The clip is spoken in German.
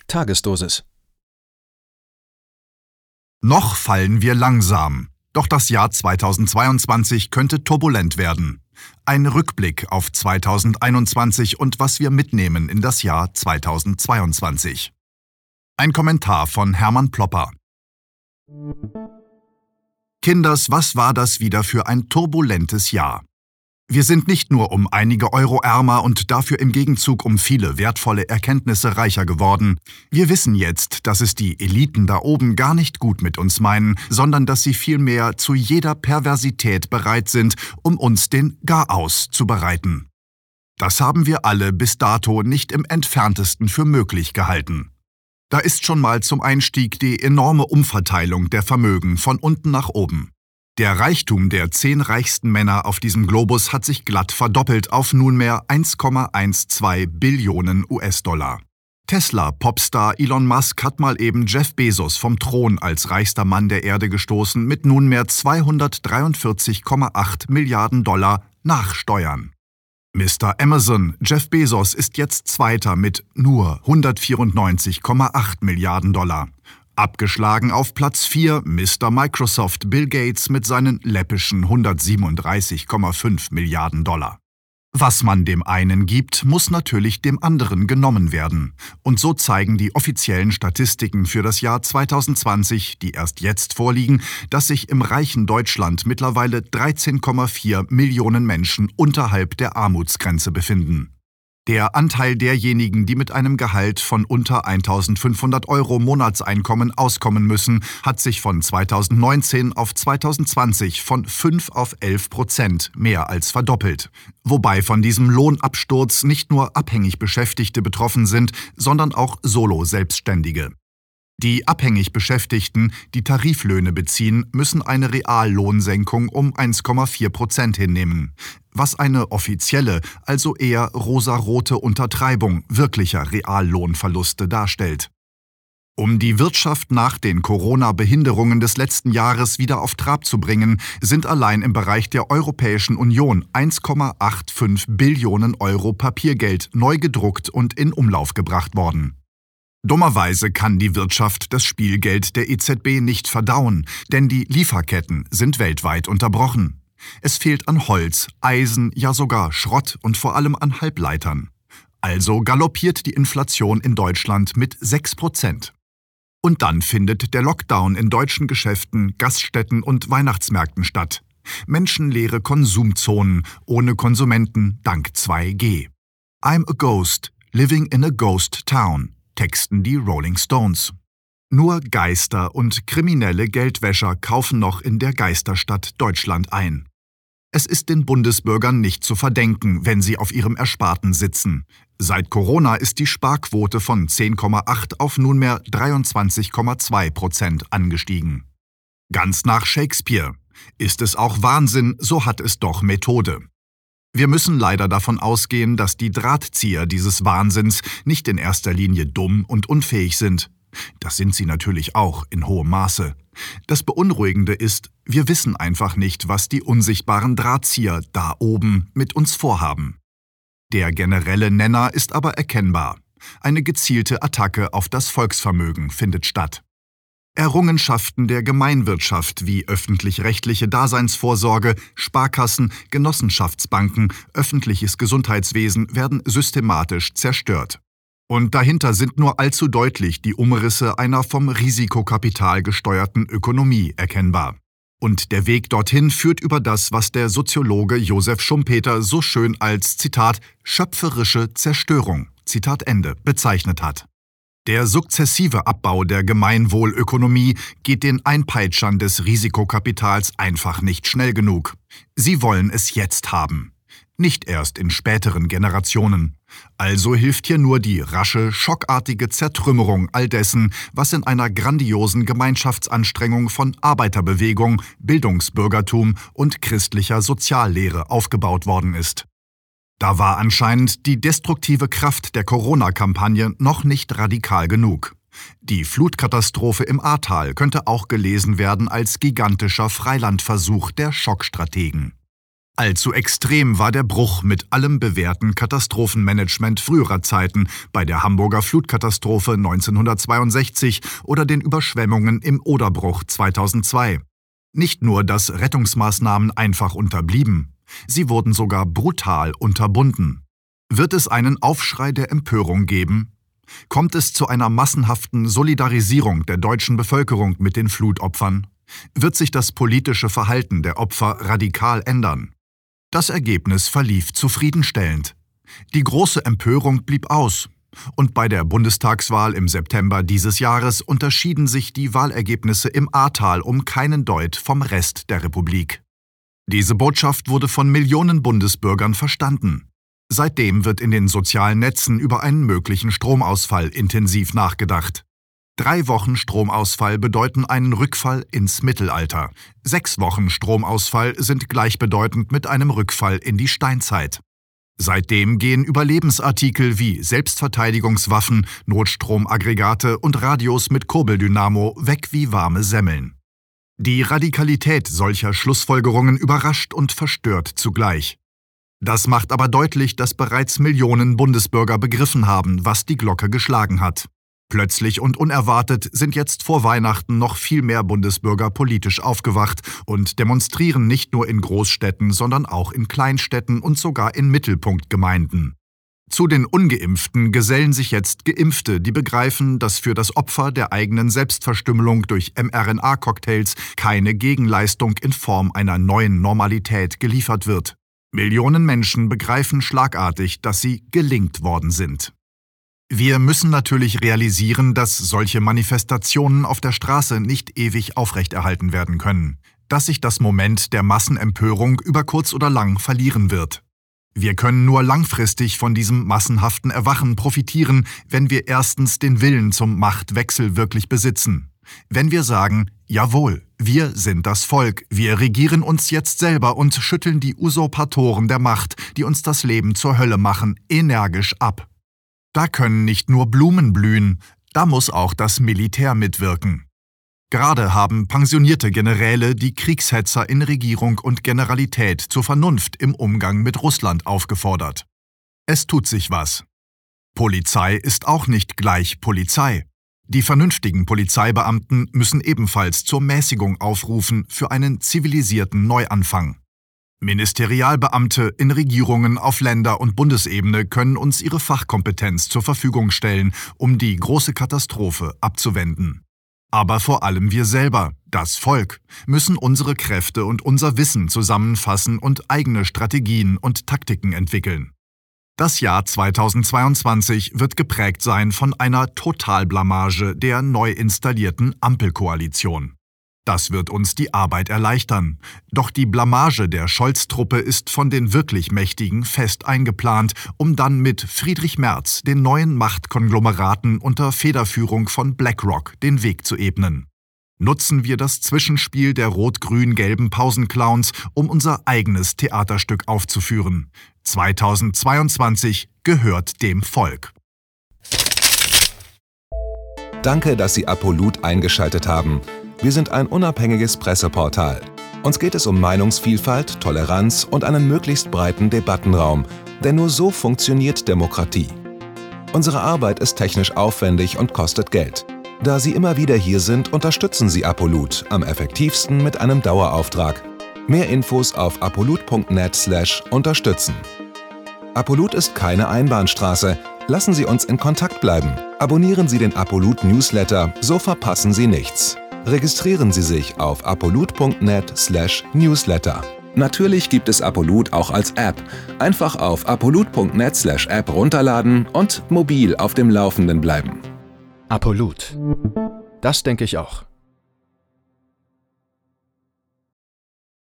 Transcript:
Tagesdosis. Noch fallen wir langsam. Doch das Jahr 2022 könnte turbulent werden. Ein Rückblick auf 2021 und was wir mitnehmen in das Jahr 2022. Ein Kommentar von Hermann Plopper. Kinders, was war das wieder für ein turbulentes Jahr? Wir sind nicht nur um einige Euro ärmer und dafür im Gegenzug um viele wertvolle Erkenntnisse reicher geworden. Wir wissen jetzt, dass es die Eliten da oben gar nicht gut mit uns meinen, sondern dass sie vielmehr zu jeder Perversität bereit sind, um uns den Garaus zu bereiten. Das haben wir alle bis dato nicht im Entferntesten für möglich gehalten. Da ist schon mal zum Einstieg die enorme Umverteilung der Vermögen von unten nach oben. Der Reichtum der 10 reichsten Männer auf diesem Globus hat sich glatt verdoppelt auf nunmehr 1,12 Billionen US-Dollar. Tesla-Popstar Elon Musk hat mal eben Jeff Bezos vom Thron als reichster Mann der Erde gestoßen mit nunmehr 243,8 Milliarden Dollar nach Steuern. Mr. Amazon, Jeff Bezos, ist jetzt Zweiter mit nur 194,8 Milliarden Dollar. Abgeschlagen auf Platz 4 Mr. Microsoft Bill Gates mit seinen läppischen 137,5 Milliarden Dollar. Was man dem einen gibt, muss natürlich dem anderen genommen werden. Und so zeigen die offiziellen Statistiken für das Jahr 2020, die erst jetzt vorliegen, dass sich im reichen Deutschland mittlerweile 13,4 Millionen Menschen unterhalb der Armutsgrenze befinden. Der Anteil derjenigen, die mit einem Gehalt von unter 1.500 Euro Monatseinkommen auskommen müssen, hat sich von 2019 auf 2020 von 5 auf 11% mehr als verdoppelt. Wobei von diesem Lohnabsturz nicht nur abhängig Beschäftigte betroffen sind, sondern auch Solo-Selbstständige. Die abhängig Beschäftigten, die Tariflöhne beziehen, müssen eine Reallohnsenkung um 1,4% hinnehmen, was eine offizielle, also eher rosarote Untertreibung wirklicher Reallohnverluste darstellt. Um die Wirtschaft nach den Corona-Behinderungen des letzten Jahres wieder auf Trab zu bringen, sind allein im Bereich der Europäischen Union 1,85 Billionen Euro Papiergeld neu gedruckt und in Umlauf gebracht worden. Dummerweise kann die Wirtschaft das Spielgeld der EZB nicht verdauen, denn die Lieferketten sind weltweit unterbrochen. Es fehlt an Holz, Eisen, ja sogar Schrott und vor allem an Halbleitern. Also galoppiert die Inflation in Deutschland mit 6%. Und dann findet der Lockdown in deutschen Geschäften, Gaststätten und Weihnachtsmärkten statt. Menschenleere Konsumzonen ohne Konsumenten dank 2G. I'm a ghost, living in a ghost town, texten die Rolling Stones. Nur Geister und kriminelle Geldwäscher kaufen noch in der Geisterstadt Deutschland ein. Es ist den Bundesbürgern nicht zu verdenken, wenn sie auf ihrem Ersparten sitzen. Seit Corona ist die Sparquote von 10,8 auf nunmehr 23,2% angestiegen. Ganz nach Shakespeare. Ist es auch Wahnsinn, so hat es doch Methode. Wir müssen leider davon ausgehen, dass die Drahtzieher dieses Wahnsinns nicht in erster Linie dumm und unfähig sind. Das sind sie natürlich auch in hohem Maße. Das Beunruhigende ist, wir wissen einfach nicht, was die unsichtbaren Drahtzieher da oben mit uns vorhaben. Der generelle Nenner ist aber erkennbar. Eine gezielte Attacke auf das Volksvermögen findet statt. Errungenschaften der Gemeinwirtschaft wie öffentlich-rechtliche Daseinsvorsorge, Sparkassen, Genossenschaftsbanken, öffentliches Gesundheitswesen werden systematisch zerstört. Und dahinter sind nur allzu deutlich die Umrisse einer vom Risikokapital gesteuerten Ökonomie erkennbar. Und der Weg dorthin führt über das, was der Soziologe Josef Schumpeter so schön als, Zitat, schöpferische Zerstörung, Zitat Ende, bezeichnet hat. Der sukzessive Abbau der Gemeinwohlökonomie geht den Einpeitschern des Risikokapitals einfach nicht schnell genug. Sie wollen es jetzt haben, nicht erst in späteren Generationen. Also hilft hier nur die rasche, schockartige Zertrümmerung all dessen, was in einer grandiosen Gemeinschaftsanstrengung von Arbeiterbewegung, Bildungsbürgertum und christlicher Soziallehre aufgebaut worden ist. Da war anscheinend die destruktive Kraft der Corona-Kampagne noch nicht radikal genug. Die Flutkatastrophe im Ahrtal könnte auch gelesen werden als gigantischer Freilandversuch der Schockstrategen. Allzu extrem war der Bruch mit allem bewährten Katastrophenmanagement früherer Zeiten bei der Hamburger Flutkatastrophe 1962 oder den Überschwemmungen im Oderbruch 2002. Nicht nur, dass Rettungsmaßnahmen einfach unterblieben, sie wurden sogar brutal unterbunden. Wird es einen Aufschrei der Empörung geben? Kommt es zu einer massenhaften Solidarisierung der deutschen Bevölkerung mit den Flutopfern? Wird sich das politische Verhalten der Opfer radikal ändern? Das Ergebnis verlief zufriedenstellend. Die große Empörung blieb aus. Und bei der Bundestagswahl im September dieses Jahres unterschieden sich die Wahlergebnisse im Ahrtal um keinen Deut vom Rest der Republik. Diese Botschaft wurde von Millionen Bundesbürgern verstanden. Seitdem wird in den sozialen Netzen über einen möglichen Stromausfall intensiv nachgedacht. 3 Wochen Stromausfall bedeuten einen Rückfall ins Mittelalter. 6 Wochen Stromausfall sind gleichbedeutend mit einem Rückfall in die Steinzeit. Seitdem gehen Überlebensartikel wie Selbstverteidigungswaffen, Notstromaggregate und Radios mit Kurbeldynamo weg wie warme Semmeln. Die Radikalität solcher Schlussfolgerungen überrascht und verstört zugleich. Das macht aber deutlich, dass bereits Millionen Bundesbürger begriffen haben, was die Glocke geschlagen hat. Plötzlich und unerwartet sind jetzt vor Weihnachten noch viel mehr Bundesbürger politisch aufgewacht und demonstrieren nicht nur in Großstädten, sondern auch in Kleinstädten und sogar in Mittelpunktgemeinden. Zu den Ungeimpften gesellen sich jetzt Geimpfte, die begreifen, dass für das Opfer der eigenen Selbstverstümmelung durch mRNA-Cocktails keine Gegenleistung in Form einer neuen Normalität geliefert wird. Millionen Menschen begreifen schlagartig, dass sie gelingt worden sind. Wir müssen natürlich realisieren, dass solche Manifestationen auf der Straße nicht ewig aufrechterhalten werden können, dass sich das Moment der Massenempörung über kurz oder lang verlieren wird. Wir können nur langfristig von diesem massenhaften Erwachen profitieren, wenn wir erstens den Willen zum Machtwechsel wirklich besitzen. Wenn wir sagen, jawohl, wir sind das Volk, wir regieren uns jetzt selber und schütteln die Usurpatoren der Macht, die uns das Leben zur Hölle machen, energisch ab. Da können nicht nur Blumen blühen, da muss auch das Militär mitwirken. Gerade haben pensionierte Generäle die Kriegshetzer in Regierung und Generalität zur Vernunft im Umgang mit Russland aufgefordert. Es tut sich was. Polizei ist auch nicht gleich Polizei. Die vernünftigen Polizeibeamten müssen ebenfalls zur Mäßigung aufrufen für einen zivilisierten Neuanfang. Ministerialbeamte in Regierungen auf Länder- und Bundesebene können uns ihre Fachkompetenz zur Verfügung stellen, um die große Katastrophe abzuwenden. Aber vor allem wir selber, das Volk, müssen unsere Kräfte und unser Wissen zusammenfassen und eigene Strategien und Taktiken entwickeln. Das Jahr 2022 wird geprägt sein von einer Totalblamage der neu installierten Ampelkoalition. Das wird uns die Arbeit erleichtern. Doch die Blamage der Scholz-Truppe ist von den wirklich Mächtigen fest eingeplant, um dann mit Friedrich Merz den neuen Machtkonglomeraten unter Federführung von BlackRock den Weg zu ebnen. Nutzen wir das Zwischenspiel der rot-grün-gelben Pausenclowns, um unser eigenes Theaterstück aufzuführen. 2022 gehört dem Volk. Danke, dass Sie Apolut eingeschaltet haben. Wir sind ein unabhängiges Presseportal. Uns geht es um Meinungsvielfalt, Toleranz und einen möglichst breiten Debattenraum, denn nur so funktioniert Demokratie. Unsere Arbeit ist technisch aufwendig und kostet Geld. Da Sie immer wieder hier sind, unterstützen Sie Apolut am effektivsten mit einem Dauerauftrag. Mehr Infos auf apolut.net/unterstützen. Apolut ist keine Einbahnstraße. Lassen Sie uns in Kontakt bleiben. Abonnieren Sie den Apolut Newsletter, so verpassen Sie nichts. Registrieren Sie sich auf apolut.net/newsletter. Natürlich gibt es Apolut auch als App. Einfach auf apolut.net/app runterladen und mobil auf dem Laufenden bleiben. Apolut. Das denke ich auch.